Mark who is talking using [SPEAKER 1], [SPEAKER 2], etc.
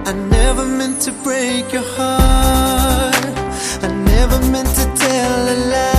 [SPEAKER 1] I never meant to break your heart. I never meant to tell a lie.